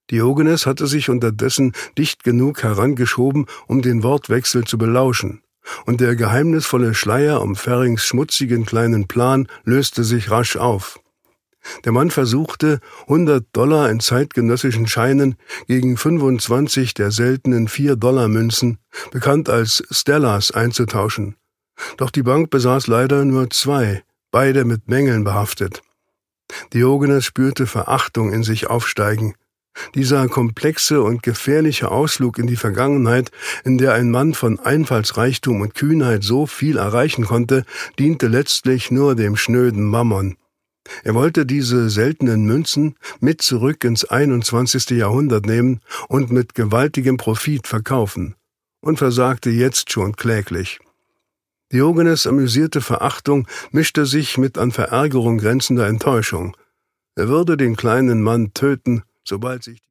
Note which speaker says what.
Speaker 1: Diogenes hatte sich unterdessen dicht genug herangeschoben, um den Wortwechsel zu belauschen, und der geheimnisvolle Schleier um Ferrings schmutzigen kleinen Plan löste sich rasch auf. Der Mann versuchte, $100 in zeitgenössischen Scheinen gegen 25 der seltenen $4-Münzen, bekannt als Stellas, einzutauschen. Doch die Bank besaß leider nur 2, beide mit Mängeln behaftet. Diogenes spürte Verachtung in sich aufsteigen. Dieser komplexe und gefährliche Ausflug in die Vergangenheit, in der ein Mann von Einfallsreichtum und Kühnheit so viel erreichen konnte, diente letztlich nur dem schnöden Mammon. Er wollte diese seltenen Münzen mit zurück ins 21. Jahrhundert nehmen und mit gewaltigem Profit verkaufen, und versagte jetzt schon kläglich. Diogenes' amüsierte Verachtung mischte sich mit an Verärgerung grenzender Enttäuschung. Er würde den kleinen Mann töten, sobald sich